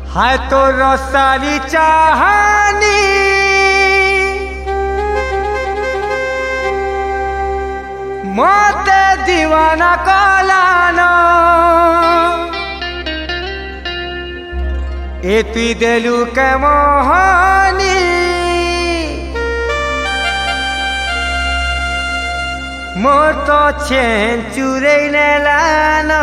हाय तो रसाली चाहनी मते दीवाना कलानो ए तुई देलु के मोहनी मोर तो चैन चुरे नेलानो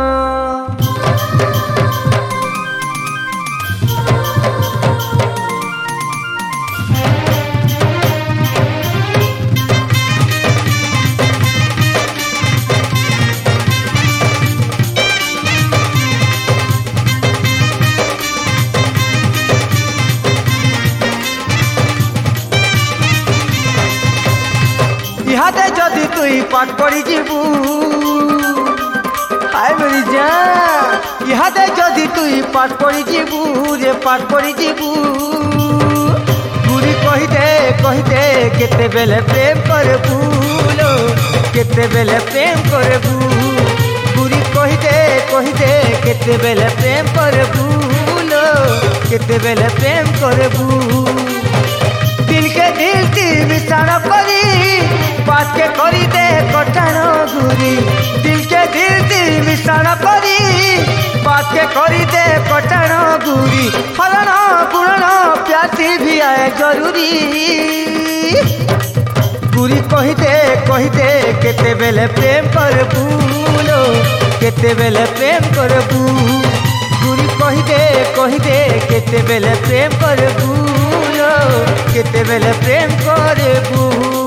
इहादे जदि तुई पाठ पढ़ी जीवु हाय मेरी जान इहादे जदि तुई पाठ पढ़ी जीवु रे पाठ पढ़ी जीवु गुरी कही दे केते बेले प्रेम करबू लो केते बेले प्रेम करबू गुरी कही दे केते बेले प्रेम करबू लो केते बेले प्रेम करबू दिल के दिल ती मिसाण करी बात के करी दे कटाण गुरी दिल के दिल ती मिसाण करी बात के करी दे कटाण गुरी फलन गुणन प्यासी भी आए जरूरी गुरी कही दे केते बेले प्रेम करबू लो केते बेले प्रेम करबू गुरी कही दे केते बेले प्रेम करबू लो केते बेले प्रेम करबू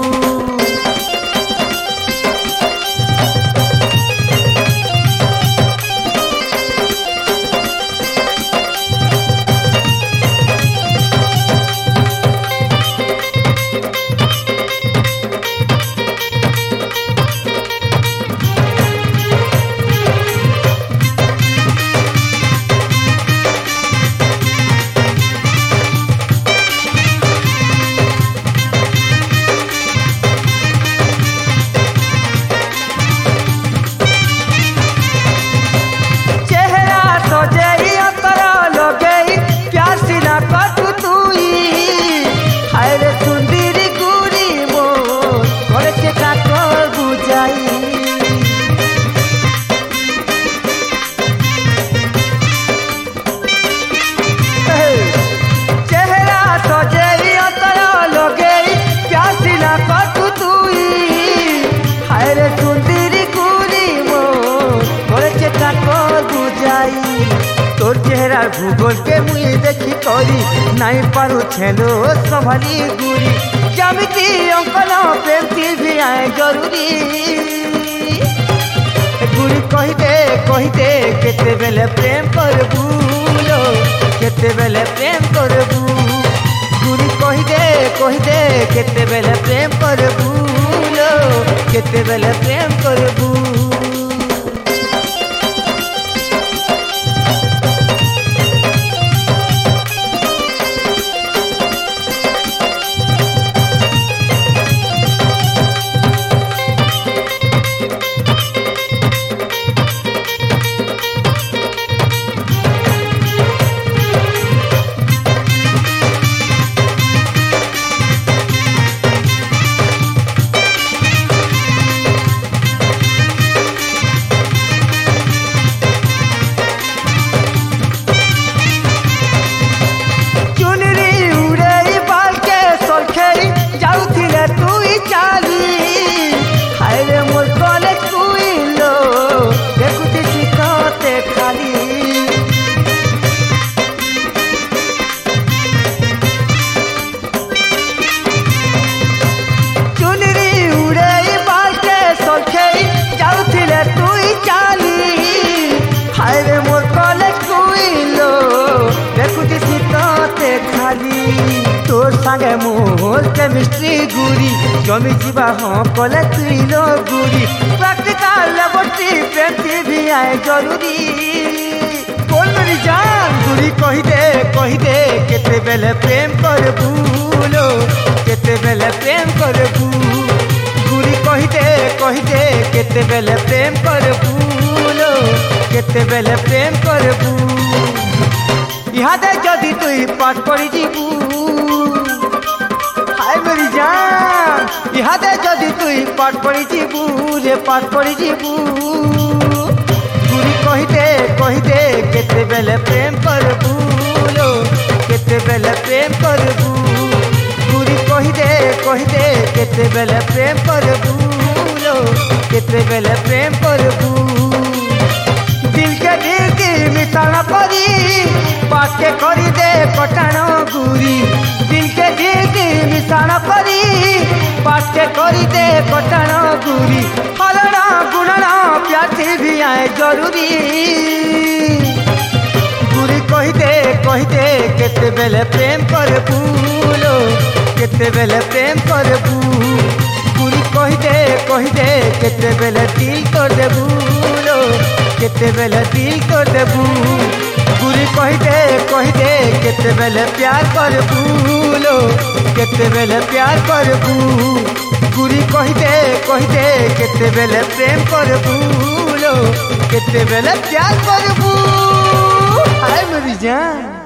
तोर चेहरा भूगोल के मुई देखी करी नहीं पारू छेलो संभाली गुरी जमिती अंकल प्रेम भी आए जरूरी गुरी कही दे केते बेले प्रेम करबू लो केते बेले प्रेम करबू गुरी कही दे केते बेले प्रेम करबू लो केते बेले प्रेम करबू तोर संगे मोर केमिस्ट्री गुरी जमी जीवा हाँ कले तुई लो गुरी प्रैक्टिकल लेबोरेटरी प्रेम भी आए जरूरी बोल मेरी जान गुरी कही दे केते बेले प्रेम करबू लो केते बेले प्रेम करबू गुरी कही दे केते बेले प्रेम करबू लो केते बेले प्रेम करबू इहादे जदि तुई पाठ पढ़ी जीबू हाय मेरी जान इहादे जदि तुई पाठ पढ़ी जीबू रे पाठ पढ़ी जीबू गुरी कही दे केते बेले प्रेम करबू लो केते बेले प्रेम करबू गुरी कही दे केते बेले प्रेम करबू लो केते बेले प्रेम करबू दिल की मिसाण परी पाके करी दे कटाण गुरी दिल की मिसाण परी पाके करी दे कटाण गुरी हलना गुणना प्यासी भी आए जरूरी गुरी कही दे केते बेले प्रेम करबू लो केते बेले प्रेम करबू गुरी कही दे केते बेले दिल कर देबू लो केते बेले दिल कर देबू गुरी कही दे केते बेले प्यार करबू लो केते बेले प्यार करबू गुरी कही दे केते बेले प्रेम करबू लो केते बेले प्यार करबू हाय मेरी जान।